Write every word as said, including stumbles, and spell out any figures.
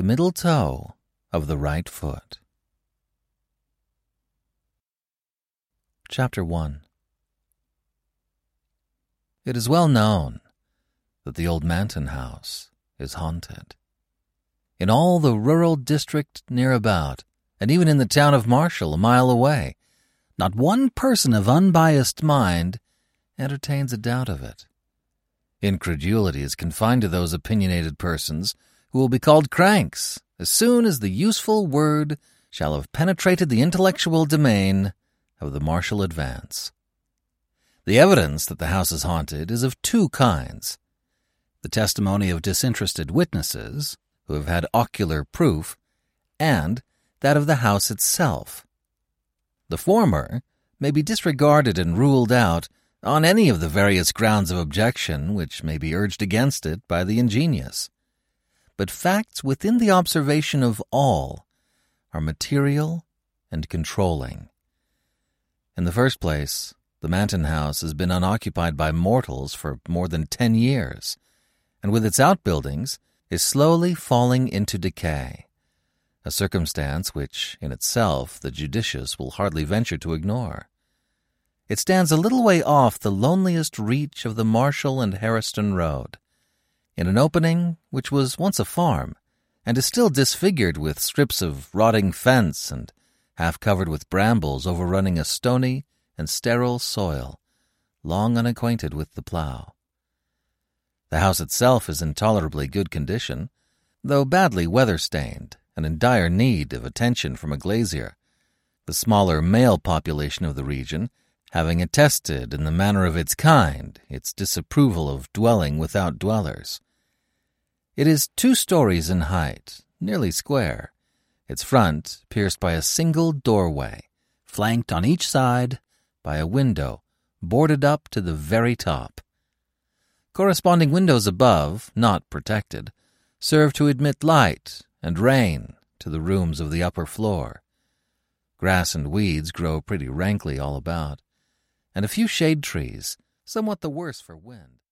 the middle toe of the right foot. Chapter one. It is well known that the old Manton house is haunted. In all the rural district near about, and even in the town of Marshall, a mile away, not one person of unbiased mind entertains a doubt of it. Incredulity is confined to those opinionated persons who will be called cranks as soon as the useful word shall have penetrated the intellectual domain of the Marshall advance. The evidence that the house is haunted is of two kinds: the testimony of disinterested witnesses who have had ocular proof, and that of the house itself. The former may be disregarded and ruled out on any of the various grounds of objection which may be urged against it by the ingenious. But facts within the observation of all are material and controlling. In the first place, the Manton house has been unoccupied by mortals for more than ten years, and with its outbuildings is slowly falling into decay, a circumstance which, in itself, the judicious will hardly venture to ignore. It stands a little way off the loneliest reach of the Marshall and Harriston Road, in an opening which was once a farm, and is still disfigured with strips of rotting fence and half covered with brambles overrunning a stony and sterile soil, long unacquainted with the plough. The house itself is in tolerably good condition, though badly weather-stained and in dire need of attention from a glazier, the smaller male population of the region having attested in the manner of its kind its disapproval of dwelling without dwellers. It is two stories in height, nearly square, its front pierced by a single doorway, flanked on each side by a window boarded up to the very top. Corresponding windows above, not protected, serve to admit light and rain to the rooms of the upper floor. Grass and weeds grow pretty rankly all about, and a few shade trees, somewhat the worse for wind.